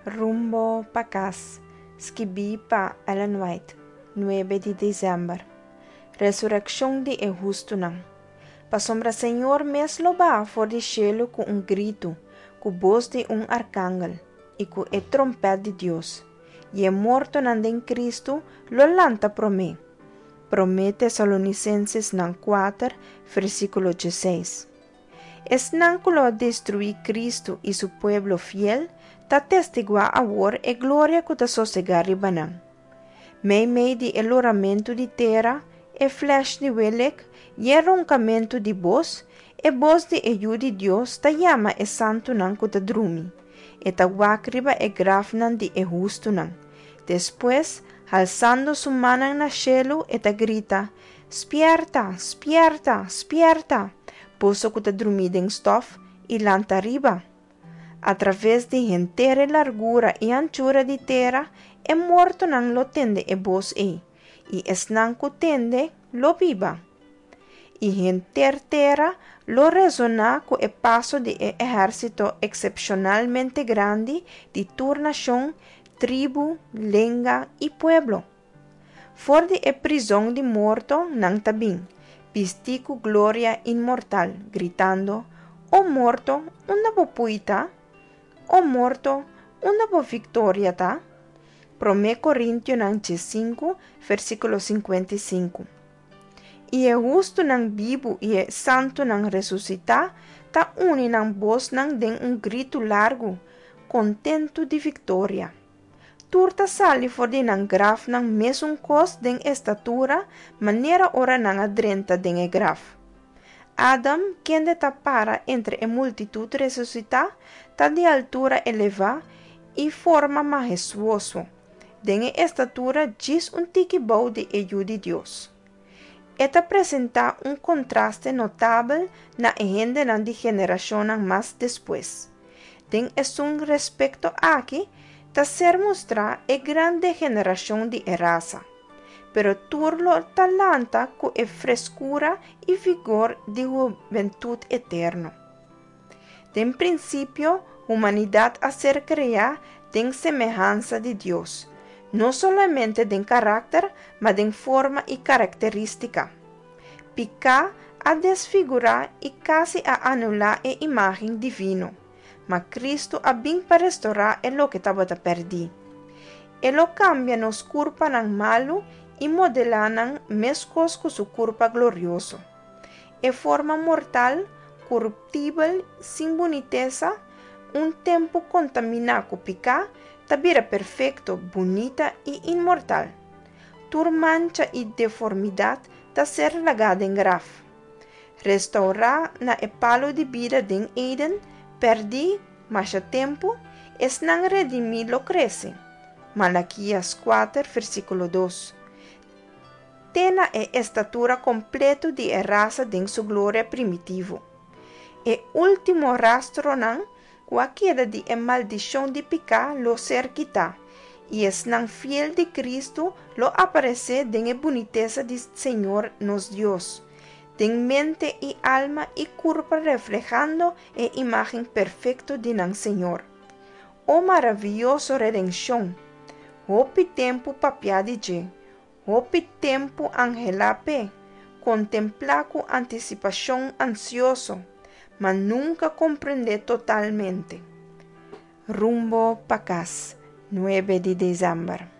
Rumbo pa casa. Escrevi pa Ellen White, 9 de dezembro. Resurrección de el justo não. Pa sombra Senhor mes loba for de cielo com grito, com voz de arcángel, e com a trompeta de Deus. E é morto em Cristo, lo lanta promete. Promete Tesalonicenses 4, versículo 16. Es nanculo destruir Cristo y su pueblo fiel, ta testigua ahora e gloria que ta sosegar ribanan. Mei di el oramento di terra, e flash di welek, e roncamento di voz, e voz di aiuti Dios ta llama e santo nan que ta drumi, e ta wakriba e grafnan di e justo nan. Después, alzando su mano en el cielo, e ta grita, spierta, spierta, spierta, puso que ta drumida en stof, y lanta arriba. A través de entera largura y anchura de tierra, e morto nan lo tende e voz y es nan que tende lo viva. Y enter tierra lo resona con el paso de ejército excepcionalmente grande de tu nación, tribu, lengua y pueblo. For de prisión de muerto nan tabin, pistico gloria inmortal, gritando, oh muerto, una bopuita, oh muerto, una bo victoria ta. Prome Corintio nan 5, versículo 55. Y el justo nan vivo y el santo nan resucita, ta uni nan voz nan den un grito largo, contento de victoria. Turta sali for de nan graf nan mes un cos den estatura, manera ora nan adrenta den e graf. Adam, quien de tapara entre e multitud resucita, ta de altura eleva y forma majestuoso. Den e estatura gis un tiquibau de ello de Dios. Esta presenta un contraste notable na gente nan de generación más después. Den es un respecto aquí, ta ser mostra e grande generación de raza, pero turlo talanta con e frescura y vigor de juventud eterno. Den principio, humanidad a ser creada den semejanza de Dios, no solamente den carácter, mas den forma y característica. Pica a desfigurar y casi a anular e imagen divino, mas Cristo a bien para restaurar en lo que estaba perdido. Él lo cambia nos culpa nan malo y modelanan mescos con su culpa glorioso. E forma mortal, corruptible, sin boniteza, un tempo contaminado pica, tabira perfecto, bonita y inmortal. Tur mancha y deformidad ta ser lagada en graf. Restaurar na e palo de vida den Eden, perdi, mas a tempo, es nan redimir lo crece. Malaquías 4, versículo 2. Tena e estatura completo de raza den su gloria primitivo. E último rastro nan, cualquiera de maldición de pica lo ser quita, y es nan fiel de Cristo lo aparece den e boniteza de Señor nos Dios, den mente y alma y cuerpo reflejando e imagen perfecto de nan Señor. Oh maravilloso redención, oh pi tempo papia de je, oh pi tempo angelape, contempla con anticipación ansioso, mas nunca comprende totalmente. Rumbo pa casa, 9 de dezembro.